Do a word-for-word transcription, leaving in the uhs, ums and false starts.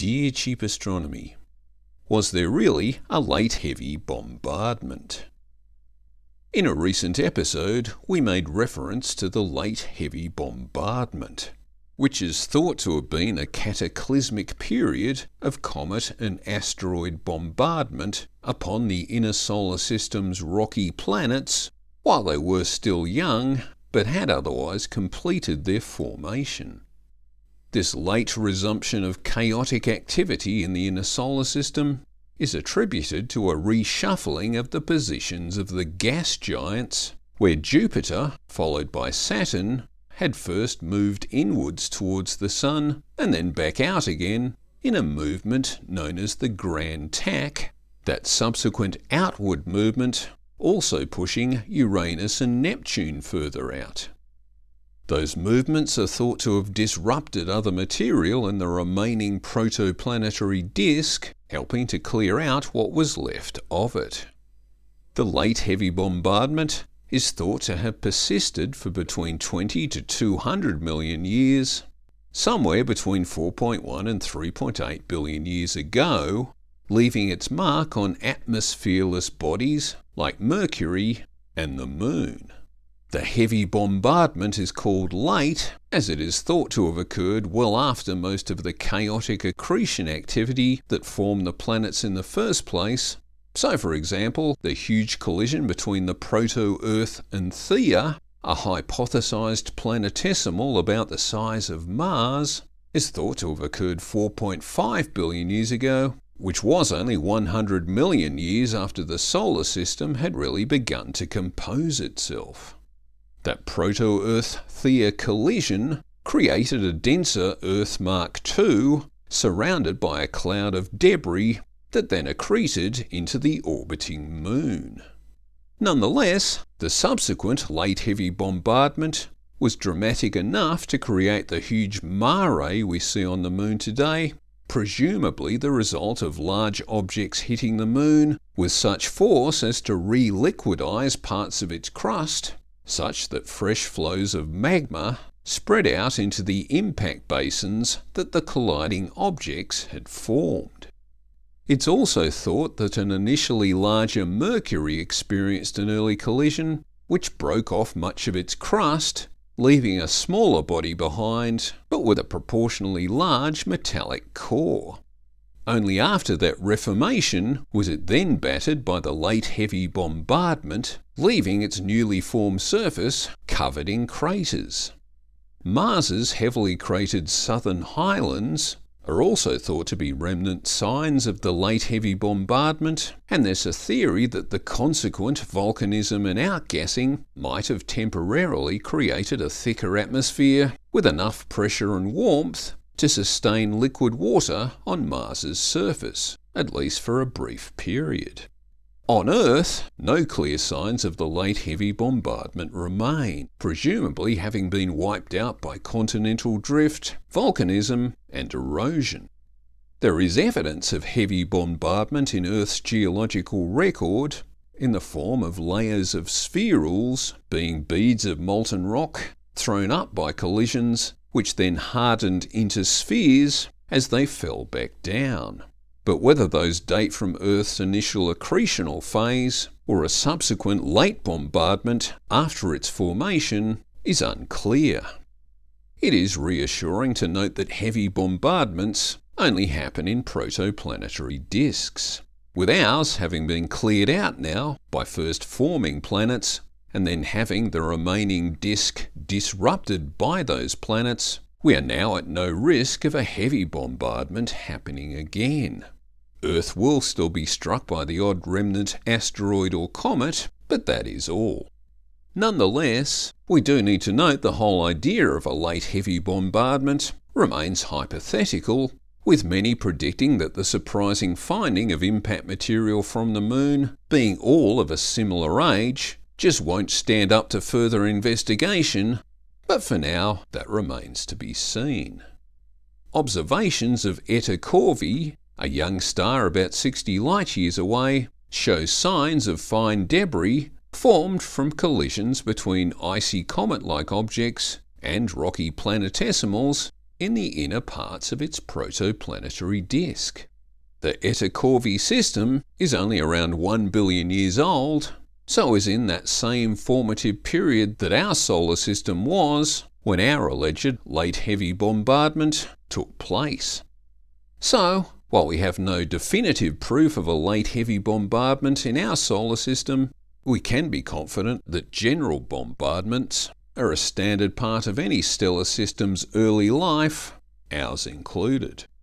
Dear Cheap Astronomy, was there really a late heavy bombardment? In a recent episode, we made reference to the late heavy bombardment, which is thought to have been a cataclysmic period of comet and asteroid bombardment upon the inner solar system's rocky planets while they were still young but had otherwise completed their formation. This late resumption of chaotic activity in the inner solar system is attributed to a reshuffling of the positions of the gas giants, where Jupiter, followed by Saturn, had first moved inwards towards the Sun and then back out again in a movement known as the Grand Tack, that subsequent outward movement also pushing Uranus and Neptune further out. Those movements are thought to have disrupted other material in the remaining protoplanetary disk, helping to clear out what was left of it. The late heavy bombardment is thought to have persisted for between twenty to two hundred million years, somewhere between four point one and three point eight billion years ago, leaving its mark on atmosphereless bodies like Mercury and the Moon. The heavy bombardment is called late, as it is thought to have occurred well after most of the chaotic accretion activity that formed the planets in the first place. So, for example, the huge collision between the proto-Earth and Theia, a hypothesized planetesimal about the size of Mars, is thought to have occurred four point five billion years ago, which was only one hundred million years after the solar system had really begun to compose itself. That proto-Earth-Theia collision created a denser Earth Mark two surrounded by a cloud of debris that then accreted into the orbiting Moon. Nonetheless, the subsequent late heavy bombardment was dramatic enough to create the huge mare we see on the Moon today, presumably the result of large objects hitting the Moon with such force as to re-liquidize parts of its crust, such that fresh flows of magma spread out into the impact basins that the colliding objects had formed. It's also thought that an initially larger Mercury experienced an early collision which broke off much of its crust, leaving a smaller body behind, but with a proportionally large metallic core. Only after that reformation was it then battered by the late heavy bombardment, leaving its newly formed surface covered in craters. Mars's heavily cratered southern highlands are also thought to be remnant signs of the late heavy bombardment, and there's a theory that the consequent volcanism and outgassing might have temporarily created a thicker atmosphere with enough pressure and warmth to sustain liquid water on Mars's surface, at least for a brief period. On Earth, no clear signs of the late heavy bombardment remain, presumably having been wiped out by continental drift, volcanism, and erosion. There is evidence of heavy bombardment in Earth's geological record, in the form of layers of spherules, being beads of molten rock thrown up by collisions, which then hardened into spheres as they fell back down. But whether those date from Earth's initial accretional phase or a subsequent late bombardment after its formation is unclear. It is reassuring to note that heavy bombardments only happen in protoplanetary disks, with ours having been cleared out now by first forming planets and then having the remaining disk disrupted by those planets. We are now at no risk of a heavy bombardment happening again. Earth will still be struck by the odd remnant asteroid or comet, but that is all. Nonetheless, we do need to note the whole idea of a late heavy bombardment remains hypothetical, with many predicting that the surprising finding of impact material from the Moon, being all of a similar age, just won't stand up to further investigation, but for now that remains to be seen. Observations of Eta Corvi, a young star about sixty light-years away, show signs of fine debris formed from collisions between icy comet-like objects and rocky planetesimals in the inner parts of its protoplanetary disk. The Eta Corvi system is only around one billion years old, so is in that same formative period that our solar system was when our alleged late heavy bombardment took place. So, while we have no definitive proof of a late heavy bombardment in our solar system, we can be confident that general bombardments are a standard part of any stellar system's early life, ours included.